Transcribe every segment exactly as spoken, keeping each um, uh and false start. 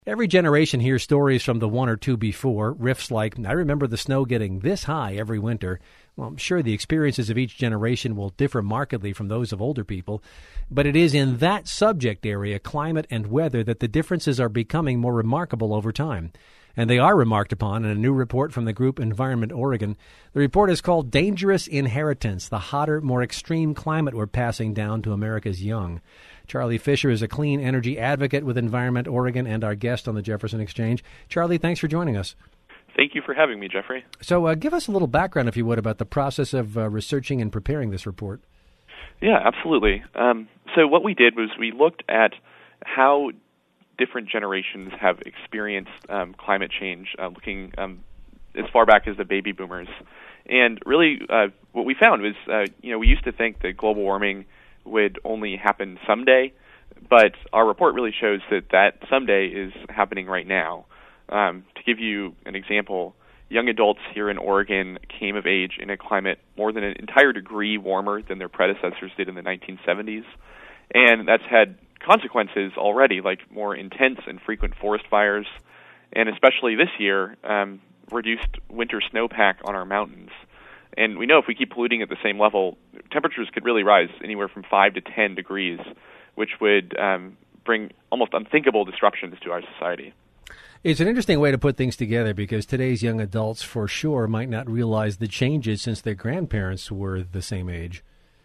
Every generation hears stories from the one or two before, riffs like, I remember the snow getting this high every winter. Well, I'm sure the experiences of each generation will differ markedly from those of older people, but it is in that subject area, climate and weather, that the differences are becoming more remarkable over time. And they are remarked upon in a new report from the group Environment Oregon. The report is called Dangerous Inheritance, the hotter, more extreme climate we're passing down to America's young. Charlie Fisher is a clean energy advocate with Environment Oregon and our guest on the Jefferson Exchange. Charlie, thanks for joining us. Thank you for having me, Jeffrey. So uh, give us a little background, if you would, about the process of uh, researching and preparing this report. Yeah, absolutely. Um, so what we did was we looked at how different generations have experienced um, climate change, uh, looking um, as far back as the baby boomers. And really uh, what we found was, uh, you know, we used to think that global warming would only happen someday, but our report really shows that that someday is happening right now. Um, to give you an example, young adults here in Oregon came of age in a climate more than an entire degree warmer than their predecessors did in the nineteen seventies, and that's had consequences already, like more intense and frequent forest fires, and especially this year, um, reduced winter snowpack on our mountains. And we know if we keep polluting at the same level, temperatures could really rise anywhere from five to ten degrees, which would um, bring almost unthinkable disruptions to our society. It's an interesting way to put things together because today's young adults, for sure, might not realize the changes since their grandparents were the same age.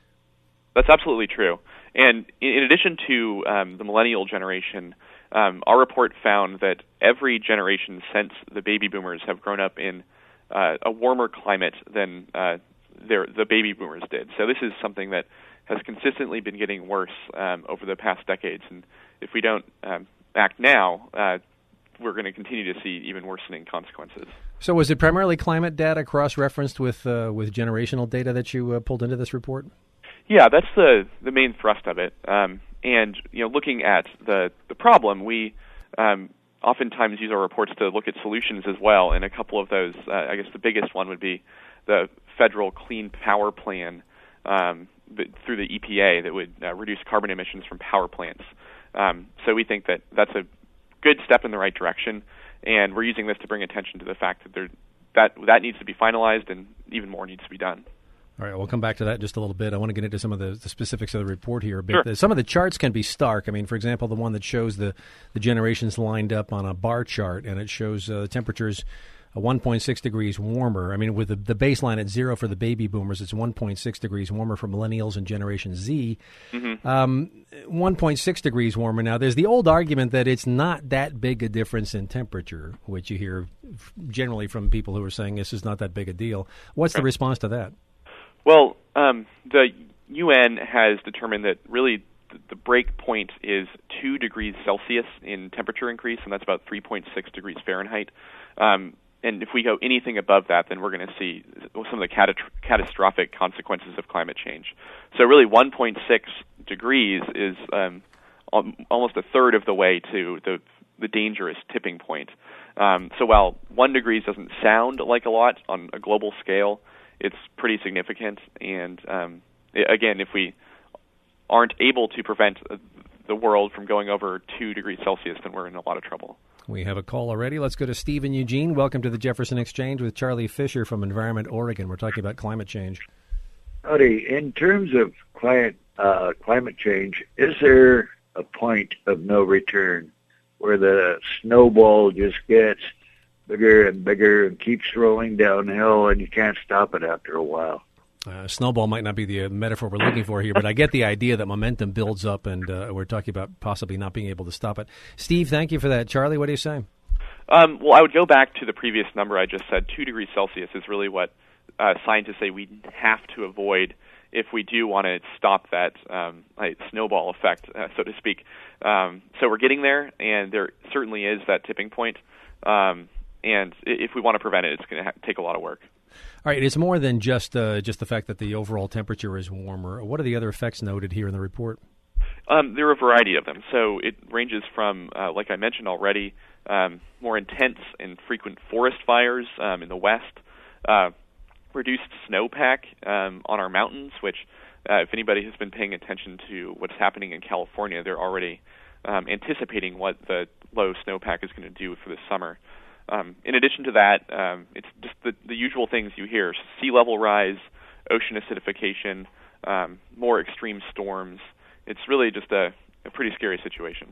That's absolutely true. And in addition to um, the millennial generation, um, our report found that every generation since the baby boomers have grown up in uh, a warmer climate than uh, their, the baby boomers did. So this is something that has consistently been getting worse um, over the past decades. And if we don't um, act now, uh, we're going to continue to see even worsening consequences. So was it primarily climate data cross-referenced with uh, with generational data that you uh, pulled into this report? Yeah, that's the the main thrust of it. Um, and you know, looking at the the problem, we um, oftentimes use our reports to look at solutions as well. And a couple of those, uh, I guess the biggest one would be the federal Clean Power Plan um, through the E P A that would uh, reduce carbon emissions from power plants. Um, so we think that that's a good step in the right direction, and we're using this to bring attention to the fact that there that that needs to be finalized and even more needs to be done. All right, we'll come back to that in just a little bit. I want to get into some of the, the specifics of the report here a bit. Sure. Some of the charts can be stark. I mean, for example, the one that shows the, the generations lined up on a bar chart, and it shows uh, temperatures uh, one point six degrees warmer. I mean, with the, the baseline at zero for the baby boomers, it's one point six degrees warmer for millennials and Generation Z. Mm-hmm. Um, one point six degrees warmer. Now, there's the old argument that it's not that big a difference in temperature, which you hear generally from people who are saying this is not that big a deal. What's Sure. the response to that? Well, um, the U N has determined that really th- the break point is two degrees Celsius in temperature increase, and that's about three point six degrees Fahrenheit. Um, and if we go anything above that, then we're going to see some of the cat- catastrophic consequences of climate change. So really one point six degrees is um, al- almost a third of the way to the, the dangerous tipping point. Um, so while one degree doesn't sound like a lot on a global scale, it's pretty significant, and um, again, if we aren't able to prevent the world from going over two degrees Celsius, then we're in a lot of trouble. We have a call already. Let's go to Steve in Eugene. Welcome to the Jefferson Exchange with Charlie Fisher from Environment Oregon. We're talking about climate change. Howdy. In terms of climate, uh, climate change, is there a point of no return where the snowball just gets bigger and bigger and keeps rolling downhill, and you can't stop it after a while? Uh, snowball might not be the uh, metaphor we're looking for here, but I get the idea that momentum builds up, and uh, we're talking about possibly not being able to stop it. Steve, thank you for that. Charlie, what do you say? Um, well, I would go back to the previous number I just said. Two degrees Celsius is really what uh, scientists say we have to avoid if we do want to stop that um, like snowball effect, uh, so to speak. Um, so we're getting there, and there certainly is that tipping point. Um, And if we want to prevent it, it's going to ha- take a lot of work. All right, it's more than just uh, just the fact that the overall temperature is warmer. What are the other effects noted here in the report? Um, there are a variety of them. So it ranges from, uh, like I mentioned already, um, more intense and frequent forest fires um, in the west, uh, reduced snowpack um, on our mountains, which uh, if anybody has been paying attention to what's happening in California, they're already um, anticipating what the low snowpack is going to do for this summer. Um, in addition to that, um, it's just the, the usual things you hear: sea level rise, ocean acidification, um, more extreme storms. It's really just a, a pretty scary situation.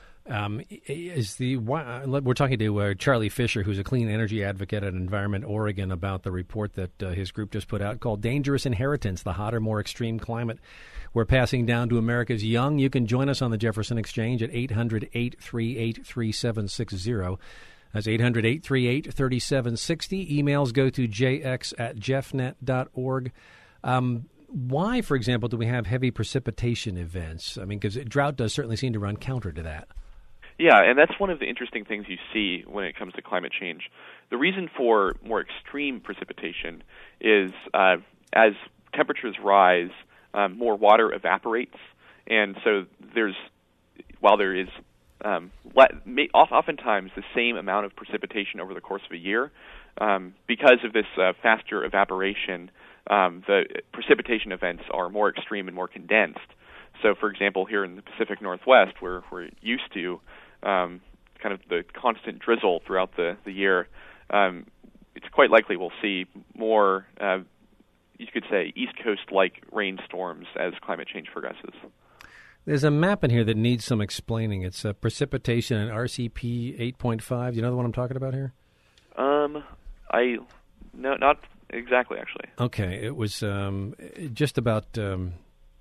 Um, is the we're talking to uh, Charlie Fisher, who's a clean energy advocate at Environment Oregon, about the report that uh, his group just put out called Dangerous Inheritance, the Hotter, More Extreme Climate We're Passing Down to America's Young. You can join us on the Jefferson Exchange at eight hundred, eight three eight, three seven six zero. That's eight hundred, eight three eight, three seven six zero. Emails go to j x at jeffnet dot org. Um, why, for example, do we have heavy precipitation events? I mean, because drought does certainly seem to run counter to that. Yeah, and that's one of the interesting things you see when it comes to climate change. The reason for more extreme precipitation is uh, as temperatures rise, um, more water evaporates, and so there's, while there is um, le- oftentimes the same amount of precipitation over the course of a year, um, because of this uh, faster evaporation, um, the precipitation events are more extreme and more condensed. So, for example, here in the Pacific Northwest, where we're used to um, kind of the constant drizzle throughout the, the year, um, it's quite likely we'll see more, uh, you could say, East Coast-like rainstorms as climate change progresses. There's a map in here that needs some explaining. It's uh, precipitation and R C P eight point five. Do you know the one I'm talking about here? Um, I, no, not exactly, actually. Okay, it was um, just about um,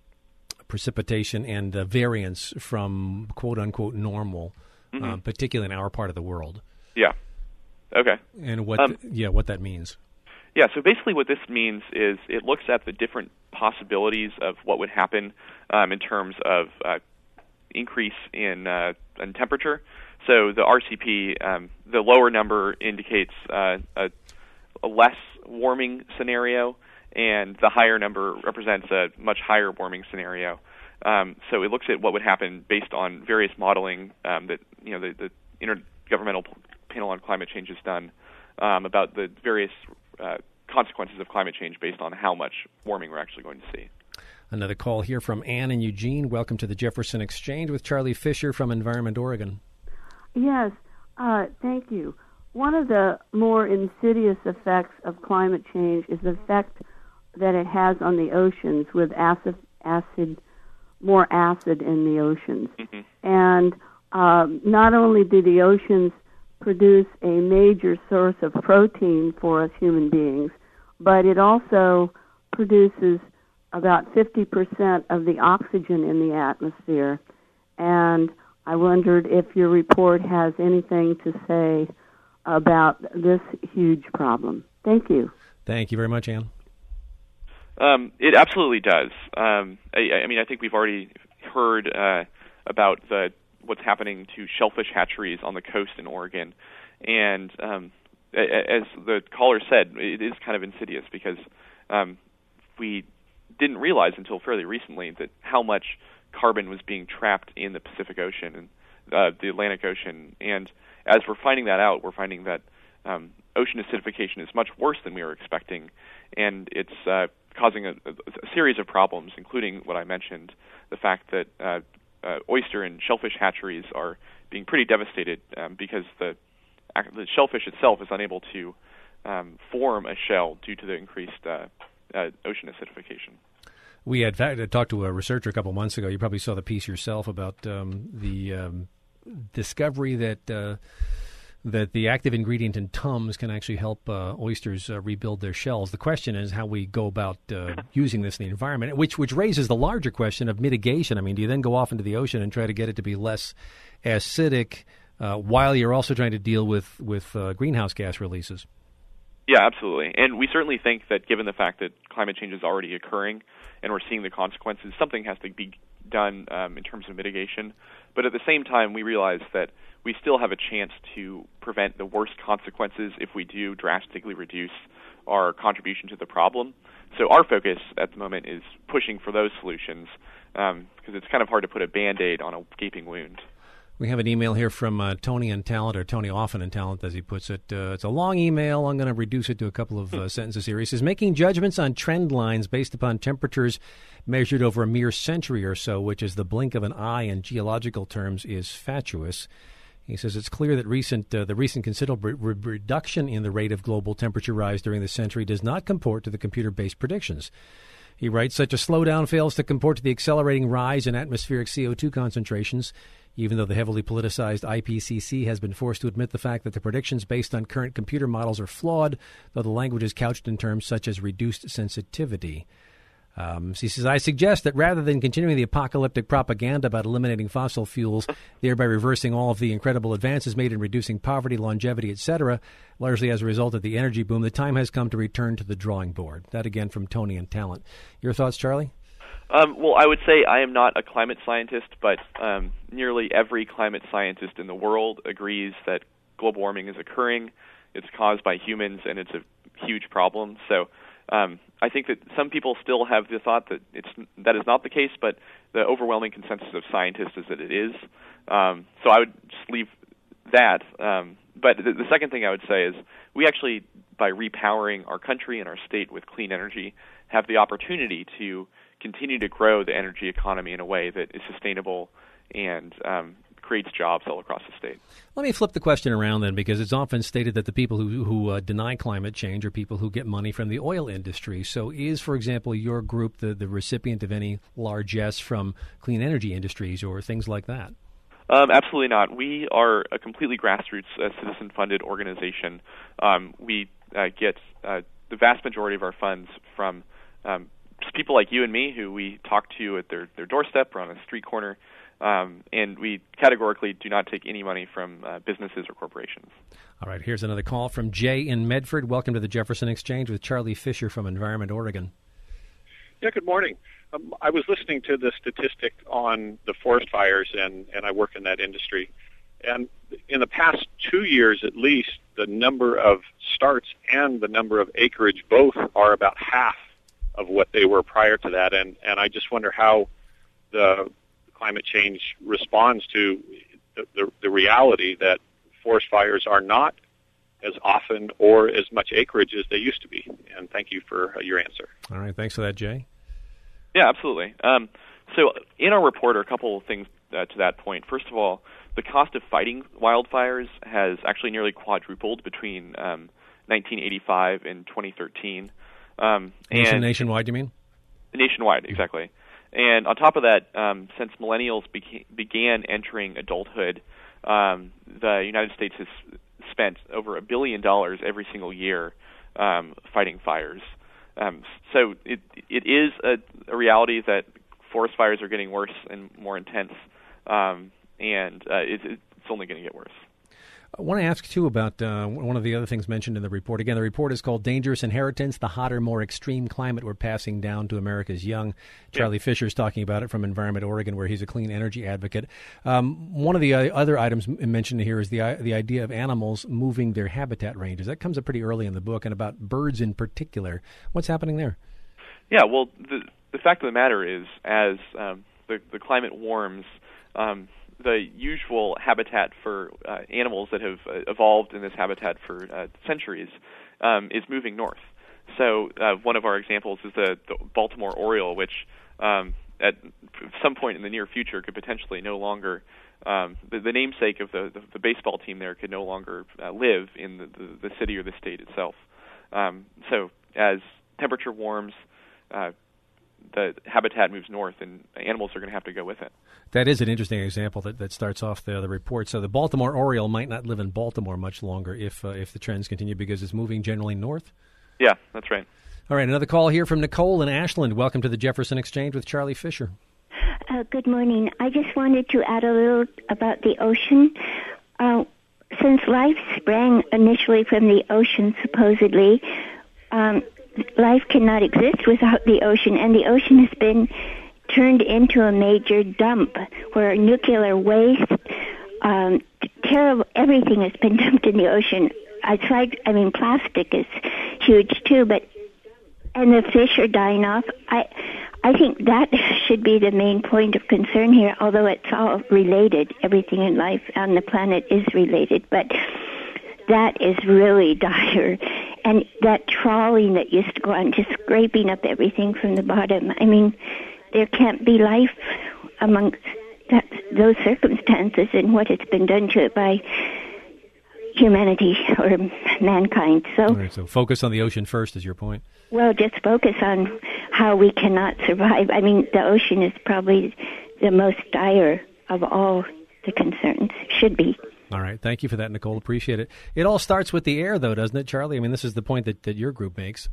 precipitation and uh, variance from quote-unquote normal, mm-hmm. uh, particularly in our part of the world. Yeah. Okay. And what, um, th- yeah, what that means. Yeah, so basically what this means is it looks at the different possibilities of what would happen um, in terms of uh, increase in, uh, in temperature. So the R C P, um, the lower number indicates uh, a, a less warming scenario, and the higher number represents a much higher warming scenario. Um, so it looks at what would happen based on various modeling um, that you know the, the Intergovernmental Panel on Climate Change has done um, about the various uh, consequences of climate change based on how much warming we're actually going to see. Another call here from Ann in Eugene. Welcome to the Jefferson Exchange with Charlie Fisher from Environment Oregon. Yes, uh, thank you. One of the more insidious effects of climate change is the effect that it has on the oceans with acid, acid more acid in the oceans. Mm-hmm. And um, not only do the oceans produce a major source of protein for us human beings, but it also produces about fifty percent of the oxygen in the atmosphere. And I wondered if your report has anything to say about this huge problem. Thank you. Thank you very much, Ann. Um, it absolutely does. Um, I, I mean, I think we've already heard uh, about the what's happening to shellfish hatcheries on the coast in Oregon, and um, as the caller said, it is kind of insidious because um, we didn't realize until fairly recently that how much carbon was being trapped in the Pacific Ocean and uh, the Atlantic Ocean, and as we're finding that out, we're finding that um, ocean acidification is much worse than we were expecting, and it's uh, causing a, a, a series of problems, including what I mentioned, the fact that uh, uh, oyster and shellfish hatcheries are being pretty devastated um, because the, the shellfish itself is unable to um, form a shell due to the increased uh, uh, ocean acidification. We had fact, talked to a researcher a couple months ago. You probably saw the piece yourself about um, the um, discovery that uh, that the active ingredient in Tums can actually help uh, oysters uh, rebuild their shells. The question is how we go about uh, using this in the environment, which which raises the larger question of mitigation. I mean, do you then go off into the ocean and try to get it to be less acidic uh, while you're also trying to deal with, with uh, greenhouse gas releases? Yeah, absolutely. And we certainly think that given the fact that climate change is already occurring and we're seeing the consequences, something has to be done um, in terms of mitigation. But at the same time, we realize that we still have a chance to prevent the worst consequences if we do drastically reduce our contribution to the problem. So our focus at the moment is pushing for those solutions um, because it's kind of hard to put a Band-Aid on a gaping wound. We have an email here from uh, Tony in Talent, or Tony Often in Talent, as he puts it. Uh, it's a long email. I'm going to reduce it to a couple of uh, sentences here. He says, making judgments on trend lines based upon temperatures measured over a mere century or so, which is the blink of an eye in geological terms, is fatuous. He says it's clear that recent uh, the recent considerable re- reduction in the rate of global temperature rise during the century does not comport to the computer-based predictions. He writes, such a slowdown fails to comport to the accelerating rise in atmospheric C O two concentrations, even though the heavily politicized I P C C has been forced to admit the fact that the predictions based on current computer models are flawed, though the language is couched in terms such as reduced sensitivity. Um, so he says, I suggest that rather than continuing the apocalyptic propaganda about eliminating fossil fuels, thereby reversing all of the incredible advances made in reducing poverty, longevity, et cetera, largely as a result of the energy boom, the time has come to return to the drawing board. That again from Tony in Talent. Your thoughts, Charlie? Um, well, I would say I am not a climate scientist, but um, nearly every climate scientist in the world agrees that global warming is occurring. It's caused by humans, and it's a huge problem. So um, I think that some people still have the thought that it's that is not the case, but the overwhelming consensus of scientists is that it is. Um, so I would just leave that. Um, but the, the second thing I would say is we actually, by repowering our country and our state with clean energy, have the opportunity to continue to grow the energy economy in a way that is sustainable and um, creates jobs all across the state. Let me flip the question around then, because it's often stated that the people who, who uh, deny climate change are people who get money from the oil industry. So is, for example, your group the, the recipient of any largesse from clean energy industries or things like that? Um, absolutely not. We are a completely grassroots, uh, citizen-funded organization. Um, we uh, get uh, the vast majority of our funds from um, just people like you and me who we talk to at their, their doorstep or on a street corner, um, and we categorically do not take any money from uh, businesses or corporations. All right, here's another call from Jay in Medford. Welcome to the Jefferson Exchange with Charlie Fisher from Environment Oregon. Yeah, good morning. Um, I was listening to the statistic on the forest fires, and, and I work in that industry. And in the past two years at least, the number of starts and the number of acreage both are about half of what they were prior to that, and, and I just wonder how the climate change responds to the, the, the reality that forest fires are not as often or as much acreage as they used to be. And thank you for uh, your answer. All right, thanks for that, Jay. Yeah, absolutely. Um, so in our report are a couple of things uh, to that point. First of all, the cost of fighting wildfires has actually nearly quadrupled between um, nineteen eighty-five and twenty thirteen. Um, and nationwide, you mean? Nationwide, exactly. And on top of that, um, since millennials beca- began entering adulthood, um, the United States has spent over a billion dollars every single year um, fighting fires. Um, so it it is a, a reality that forest fires are getting worse and more intense, um, and uh, it, it's only going to get worse. I want to ask, too, about uh, one of the other things mentioned in the report. Again, the report is called Dangerous Inheritance, the Hotter, More Extreme Climate We're Passing Down to America's Young. Charlie yeah. Fisher's talking about it from Environment Oregon, where he's a clean energy advocate. Um, one of the uh, other items mentioned here is the uh, the idea of animals moving their habitat ranges. That comes up pretty early in the book, and about birds in particular. What's happening there? Yeah, well, the, the fact of the matter is, as um, the, the climate warms, um, the usual habitat for uh, animals that have uh, evolved in this habitat for uh, centuries um, is moving north. So uh, one of our examples is the, the Baltimore Oriole, which um, at some point in the near future could potentially no longer, um, the, the namesake of the, the, the baseball team there could no longer uh, live in the, the, the city or the state itself. Um, so as temperature warms, uh, the habitat moves north, and animals are going to have to go with it. That is an interesting example that, that starts off the, the report. So the Baltimore Oriole might not live in Baltimore much longer if uh, if the trends continue, because it's moving generally north? Yeah, that's right. All right, another call here from Nicole in Ashland. Welcome to the Jefferson Exchange with Charlie Fisher. Uh, good morning. I just wanted to add a little about the ocean. Uh, since life sprang initially from the ocean, supposedly, um, life cannot exist without the ocean, and the ocean has been turned into a major dump where nuclear waste, um, terrible, everything has been dumped in the ocean. Aside, I mean, plastic is huge too, but and the fish are dying off. I I think that should be the main point of concern here, although it's all related. Everything in life on the planet is related, but that is really dire. And that trawling that used to go on, just scraping up everything from the bottom. I mean, there can't be life amongst that, those circumstances and what it's been done to it by humanity or mankind. So, All right, so focus on the ocean first is your point. Well, just focus on how we cannot survive. I mean, the ocean is probably the most dire of all the concerns. Should be. All right. Thank you for that, Nicole. Appreciate it. It all starts with the air, though, doesn't it, Charlie? I mean, this is the point that, that your group makes.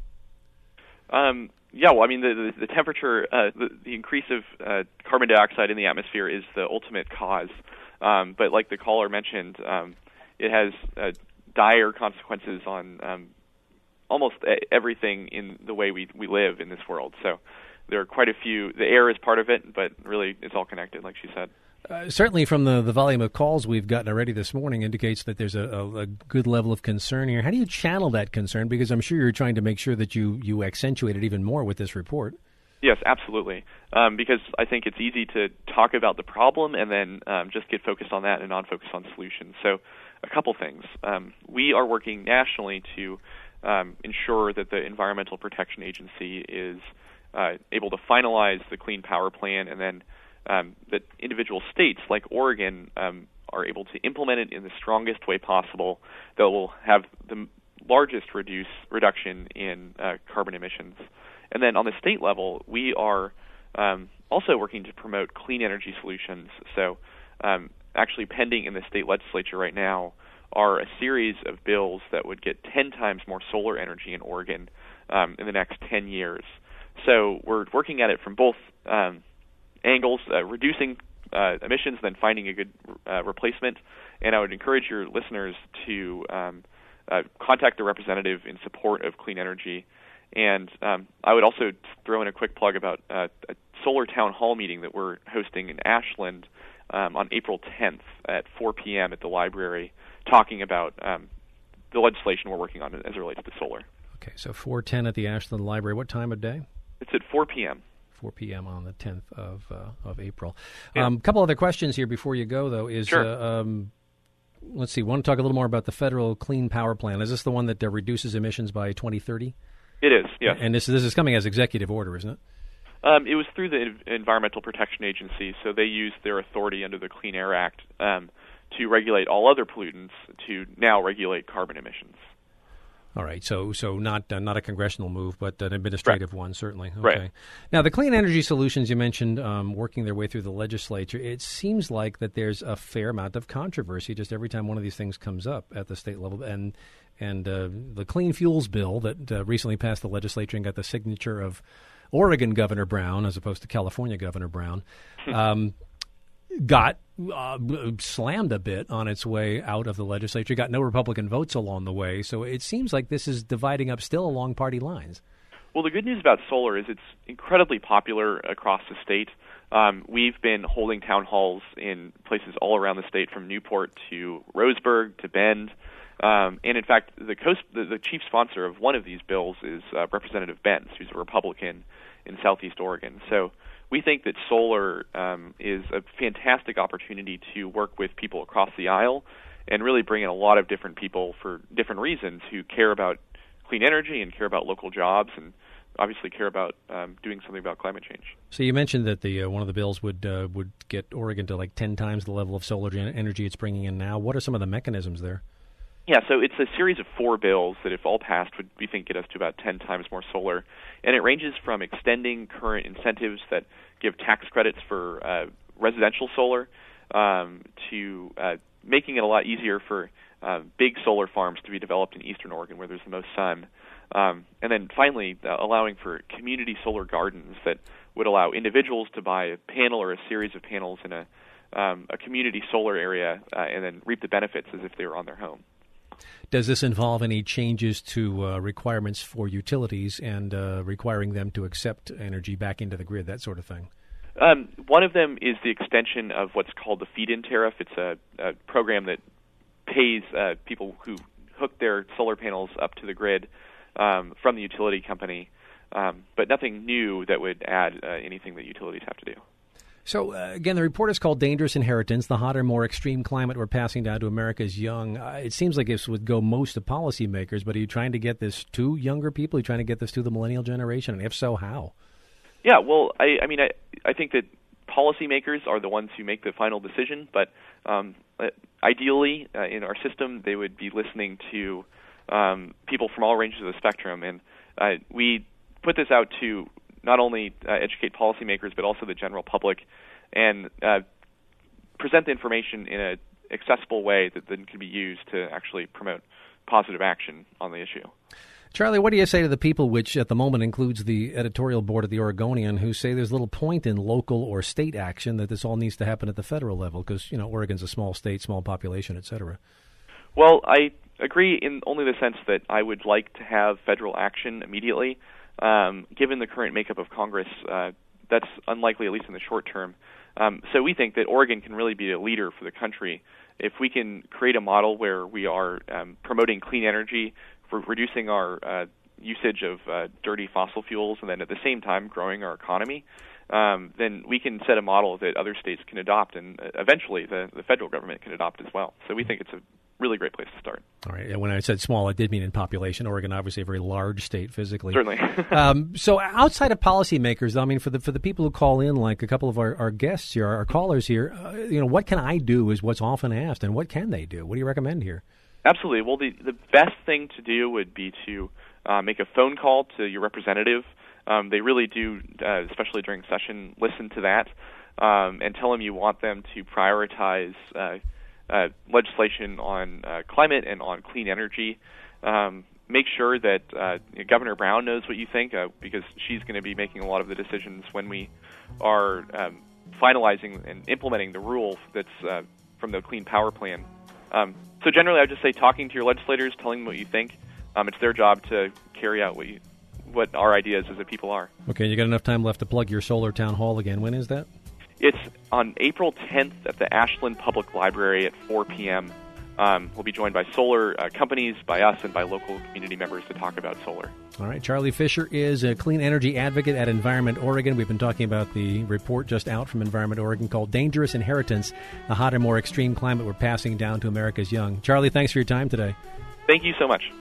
Um, yeah, well, I mean, the, the, the temperature, uh, the, the increase of uh, carbon dioxide in the atmosphere is the ultimate cause. Um, but like the caller mentioned, um, it has uh, dire consequences on um, almost everything in the way we, we live in this world. So there are quite a few. The air is part of it, but really it's all connected, like she said. Uh, certainly from the, the volume of calls we've gotten already this morning indicates that there's a, a, a good level of concern here. How do you channel that concern? Because I'm sure you're trying to make sure that you, you accentuate it even more with this report. Yes, absolutely. Um, because I think it's easy to talk about the problem and then um, just get focused on that and not focus on solutions. So a couple things. Um, we are working nationally to um, ensure that the Environmental Protection Agency is uh, able to finalize the Clean Power Plan, and then Um, that individual states like Oregon um, are able to implement it in the strongest way possible that will have the largest reduce reduction in uh, carbon emissions. And then on the state level, we are um, also working to promote clean energy solutions. So um, actually pending in the state legislature right now are a series of bills that would get ten times more solar energy in Oregon um, in the next ten years. So we're working at it from both um, angles, uh, reducing uh, emissions, then finding a good uh, replacement. And I would encourage your listeners to um, uh, contact a representative in support of clean energy. And um, I would also throw in a quick plug about uh, a solar town hall meeting that we're hosting in Ashland um, on April tenth at four p.m. at the library, talking about um, the legislation we're working on as it relates to solar. Okay, so four ten at the Ashland Library. What time of day? It's at four p.m. four p.m. on the tenth of uh, of April. A Yeah. um, couple other questions here before you go, though. Is Sure. uh, um, let's see. Want to talk a little more about the federal Clean Power Plan? Is this the one that uh, reduces emissions by twenty thirty? It is, yes. And this this is coming as executive order, isn't it? Um, it was through the Environmental Protection Agency, so they used their authority under the Clean Air Act um, to regulate all other pollutants to now regulate carbon emissions. All right, so so not uh, not a congressional move, but an administrative Right. one, certainly. Okay. Right. Now, the clean energy solutions you mentioned um, working their way through the legislature, it seems like that there's a fair amount of controversy just every time one of these things comes up at the state level. And and uh, the Clean Fuels Bill that uh, recently passed the legislature and got the signature of Oregon Governor Brown as opposed to California Governor Brown, um, got uh, slammed a bit on its way out of the legislature, got no Republican votes along the way. So it seems like this is dividing up still along party lines. Well, the good news about solar is it's incredibly popular across the state. Um, we've been holding town halls in places all around the state, from Newport to Roseburg to Bend. Um, and in fact, the, co- the, the chief sponsor of one of these bills is uh, Representative Benz, who's a Republican in Southeast Oregon. So we think that solar um, is a fantastic opportunity to work with people across the aisle and really bring in a lot of different people for different reasons who care about clean energy and care about local jobs and obviously care about um, doing something about climate change. So you mentioned that the uh, one of the bills would uh, would get Oregon to like ten times the level of solar gen- energy it's bringing in now. What are some of the mechanisms there? Yeah, so it's a series of four bills that, if all passed, would we think get us to about ten times more solar. And it ranges from extending current incentives that give tax credits for uh, residential solar um, to uh, making it a lot easier for uh, big solar farms to be developed in eastern Oregon, where there's the most sun. Um, and then finally, uh, allowing for community solar gardens that would allow individuals to buy a panel or a series of panels in a, um, a community solar area uh, and then reap the benefits as if they were on their home. Does this involve any changes to uh, requirements for utilities and uh, requiring them to accept energy back into the grid, that sort of thing? Um, one of them is the extension of what's called the feed-in tariff. It's a, a program that pays uh, people who hook their solar panels up to the grid um, from the utility company um, but nothing new that would add uh, anything that utilities have to do. So, uh, again, the report is called Dangerous Inheritance, the hotter, more extreme climate we're passing down to America's young. Uh, it seems like this would go most to policymakers, but are you trying to get this to younger people? Are you trying to get this to the millennial generation? And if so, how? Yeah, well, I, I mean, I, I think that policymakers are the ones who make the final decision, but um, ideally, uh, in our system, they would be listening to um, people from all ranges of the spectrum. And uh, we put this out to not only uh, educate policymakers, but also the general public, and uh, present the information in an accessible way that then can be used to actually promote positive action on the issue. Charlie, what do you say to the people, which at the moment includes the editorial board of the Oregonian, who say there's little point in local or state action, that this all needs to happen at the federal level because, you know, Oregon's a small state, small population, et cetera? Well, I agree in only the sense that I would like to have federal action immediately. Um, given the current makeup of Congress, uh, that's unlikely, at least in the short term. Um, so we think that Oregon can really be a leader for the country if we can create a model where we are um, promoting clean energy, for reducing our uh, usage of uh, dirty fossil fuels, and then at the same time growing our economy. Um, then we can set a model that other states can adopt, and uh, eventually the, the federal government can adopt as well. So we think it's a really great place to start. All right. And when I said small, I did mean in population. Oregon, obviously, a very large state physically. Certainly. um, so outside of policymakers, I mean, for the for the people who call in, like a couple of our, our guests here, our callers here, uh, you know, what can I do is what's often asked, and what can they do? What do you recommend here? Absolutely. Well, the, the best thing to do would be to uh, make a phone call to your representative. Um, they really do, uh, especially during session, listen to that um, and tell them you want them to prioritize uh, uh, legislation on uh, climate and on clean energy. Um, make sure that uh, Governor Brown knows what you think uh, because she's going to be making a lot of the decisions when we are um, finalizing and implementing the rule that's uh, from the Clean Power Plan. Um, so generally, I would just say talking to your legislators, telling them what you think. Um, it's their job to carry out what you, what our ideas as a people are. Okay, you got enough time left to plug your solar town hall again. When is that? It's on April tenth at the Ashland Public Library at four p.m. Um, we'll be joined by solar uh, companies, by us, and by local community members to talk about solar. All right. Charlie Fisher is a clean energy advocate at Environment Oregon. We've been talking about the report just out from Environment Oregon called Dangerous Inheritance, the hotter, more extreme climate we're passing down to America's young. Charlie, thanks for your time today. Thank you so much.